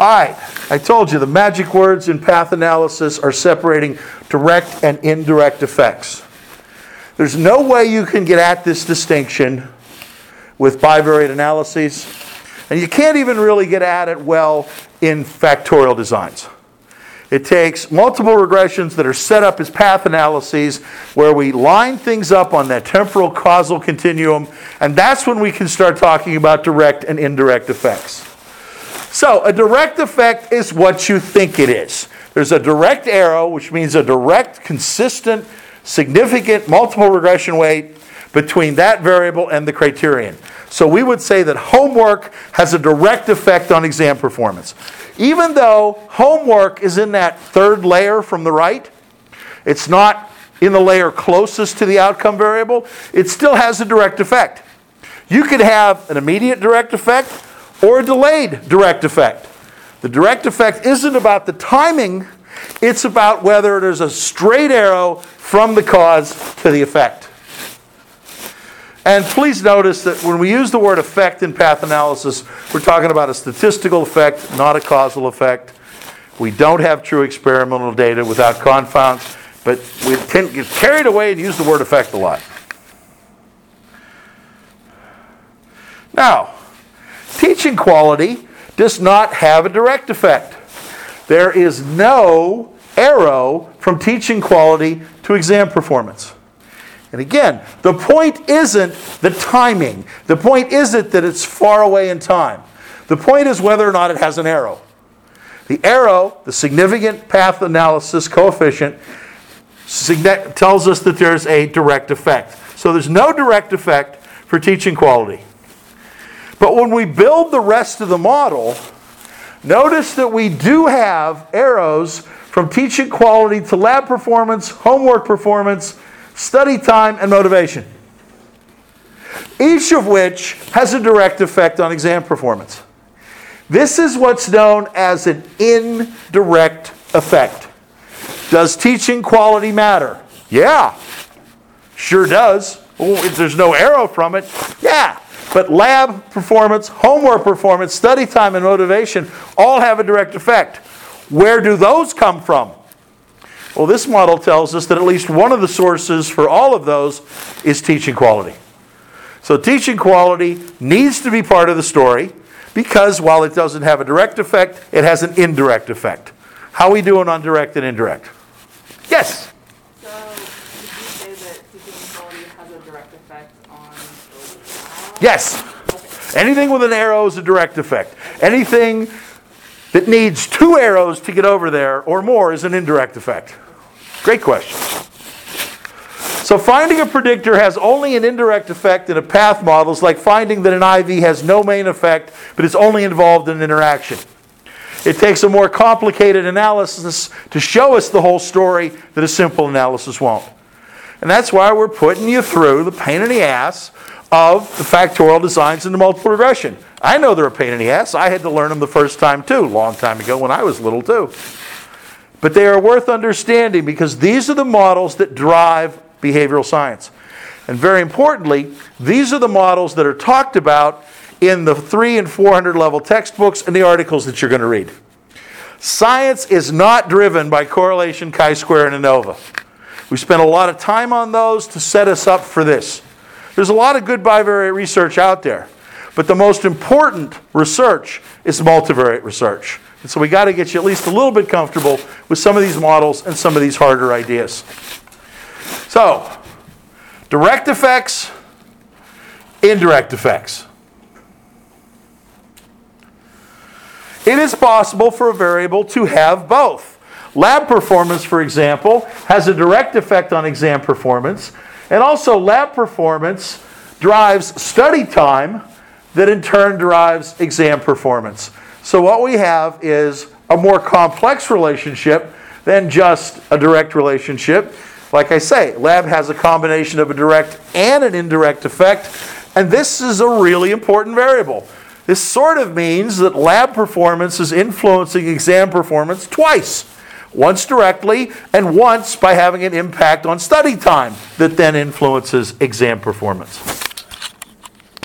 All right, I told you the magic words in path analysis are separating direct and indirect effects. There's no way you can get at this distinction with bivariate analyses, and you can't even really get at it well in factorial designs. It takes multiple regressions that are set up as path analyses where we line things up on that temporal causal continuum, and that's when we can start talking about direct and indirect effects. So a direct effect is what you think it is. There's a direct arrow, which means a direct, consistent, significant multiple regression weight between that variable and the criterion. So we would say that homework has a direct effect on exam performance. Even though homework is in that third layer from the right, it's not in the layer closest to the outcome variable, it still has a direct effect. You could have an immediate direct effect or a delayed direct effect. The direct effect isn't about the timing, it's about whether there's a straight arrow from the cause to the effect. And please notice that when we use the word effect in path analysis, we're talking about a statistical effect, not a causal effect. We don't have true experimental data without confounds, but we tend to get carried away and use the word effect a lot. Now, teaching quality does not have a direct effect. There is no arrow from teaching quality to exam performance. And again, the point isn't the timing. The point isn't that it's far away in time. The point is whether or not it has an arrow. The arrow, the significant path analysis coefficient, tells us that there's a direct effect. So there's no direct effect for teaching quality. But when we build the rest of the model, notice that we do have arrows from teaching quality to lab performance, homework performance, study time, and motivation. Each of which has a direct effect on exam performance. This is what's known as an indirect effect. Does teaching quality matter? Yeah, sure does. Well, if there's no arrow from it, yeah. But lab performance, homework performance, study time, and motivation all have a direct effect. Where do those come from? Well, this model tells us that at least one of the sources for all of those is teaching quality. So teaching quality needs to be part of the story because while it doesn't have a direct effect, it has an indirect effect. How are we doing on direct and indirect? Yes? So did you say that teaching quality has a direct effect on the lab? Yes. Okay. Anything with an arrow is a direct effect. Anything that needs two arrows to get over there or more is an indirect effect. Great question. So finding a predictor has only an indirect effect in a path model is like finding that an IV has no main effect but is only involved in an interaction. It takes a more complicated analysis to show us the whole story that a simple analysis won't. And that's why we're putting you through the pain in the ass of the factorial designs into multiple regression. I know they're a pain in the ass. I had to learn them the first time too, a long time ago when I was little too. But they are worth understanding because these are the models that drive behavioral science. And very importantly, these are the models that are talked about in the 300 and 400 level textbooks and the articles that you're going to read. Science is not driven by correlation, chi-square, and ANOVA. We spent a lot of time on those to set us up for this. There's a lot of good bivariate research out there, but the most important research is multivariate research. And so we got to get you at least a little bit comfortable with some of these models and some of these harder ideas. So, direct effects, indirect effects. It is possible for a variable to have both. Lab performance, for example, has a direct effect on exam performance, and also lab performance drives study time that in turn drives exam performance. So what we have is a more complex relationship than just a direct relationship. Like I say, lab has a combination of a direct and an indirect effect, and this is a really important variable. This sort of means that lab performance is influencing exam performance twice. Once directly, and once by having an impact on study time that then influences exam performance.